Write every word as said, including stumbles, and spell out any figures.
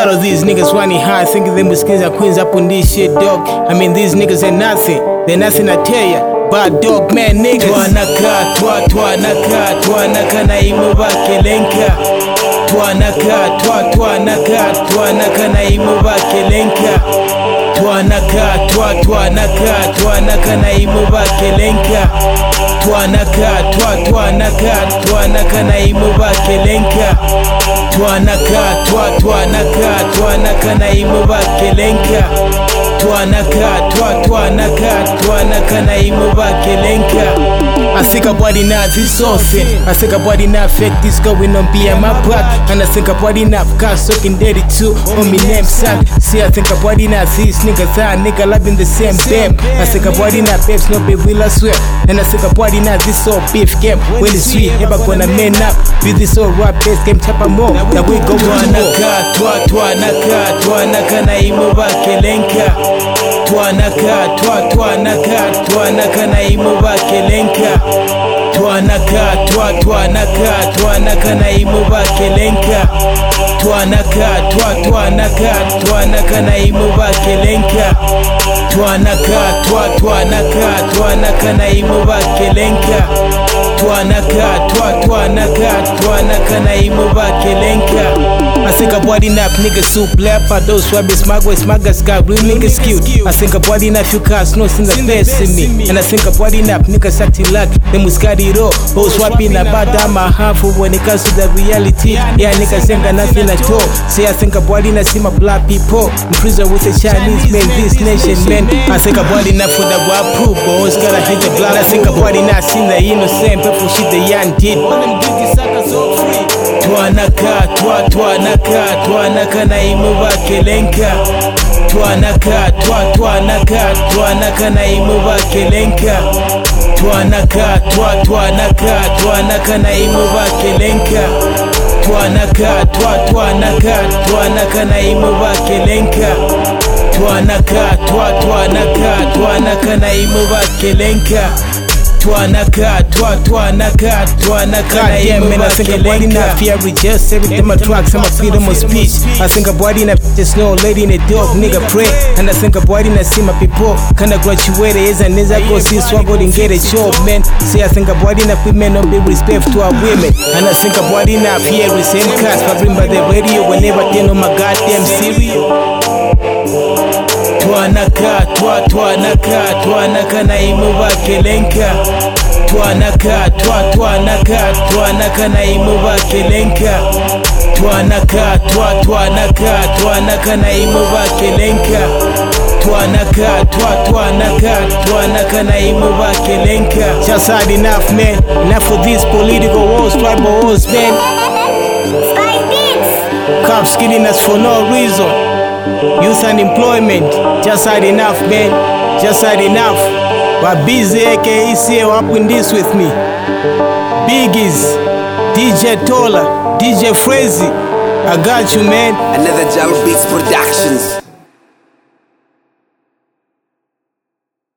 tired of these niggas running high, thinking them skins are queens up on this shit, dog. I mean, these niggas ain't nothing, they're nothing, I tell ya. Bad dog man niggas. Twanaka, twa twanaka, twanaka na imu bakelenka. Twanaka, twa twanaka, twanaka na imu bakelenka. Twanaka, twa twanaka, twanaka na imu bakelenka. Twanaka, twa twanaka, twanaka na imu bakelenka. Twanaka, twa twanaka, twanaka na imu bakelenka. Twanaka, twa twanaka, twanaka na imu bakelenka. I think about it now, this often. I think about it now, fake this going on be my back. And I think about it now, cars sucking dirty too on me name son. See, I think about it now, these niggas are nigga loving the same bam. I think about it now, babes no be will I swear. And I think about it now, this all beef game. When it's sweet, never gonna man up with this all rap bass game chapa more. That we go Twanaka, twa twanaka, twanaka na imu bakelenka. Twanaka, twa twanaka, twanaka na imu bakelenka. Twanaka, twa twanaka, twanaka na imu bakelenka. Twanaka, twa twanaka, twanaka na imu bakelenka. Twanaka, twa twanaka, twanaka na imu bakelenka. Twanaka, twa twanaka, twanaka na imu bakelenka. I think about enough niggas soup lap, but those swabbies, magways, magas got real niggas cute. I think about enough you cars, no in the face in me. And I think about enough niggas acting like them was got it all. Both swapping about that my half when it comes to the reality. Yeah, niggas ain't got nothing at all. Say I think about enough, see my black people in prison with the Chinese men, this nation man. I think about enough for the rap proof, but always gotta hit the block. I think about enough, seen the innocent people shit the young did. Twanaka, twa twanaka, twanaka na imu bakelenka. Twanaka, twa twanaka, twanaka na imu bakelenka. Twanaka, twa twanaka, twanaka na imu bakelenka. Twanaka, twa twanaka, twanaka na imu bakelenka. Twanaka, twa twanaka, twanaka na imu bakelenka. Twanaka, twa twanaka, twanaka na imu bakelenka. I think about enough, fear just every time I tracks, I'm a freedom of speech. I think about enough, just no lady in a dog, nigga pray. And I think about enough, see my people, kinda graduate is and as I go see struggle and get a job, man. See, I think about enough, women don't be respect to our women. And I think about enough, here is same cast, but bring by the radio whenever they know my goddamn cereal. Twanaka, twa twanaka, twanaka na imu bakelenka. Twanaka, twa twanaka, twanaka na imu bakelenka. Twanaka, twa twanaka, twanaka na imu bakelenka. Twanaka, twa twanaka, twanaka na imu bakelenka. Just had enough, man. Enough of these political wars, tribal wars, man. Cops killing us for no reason. Youth unemployment, just had enough, man. Just had enough. But busy A K A C up in this with me. Biggies, D J Tola, D J Frazy. I got you, man. Another Jalo Beats Productions.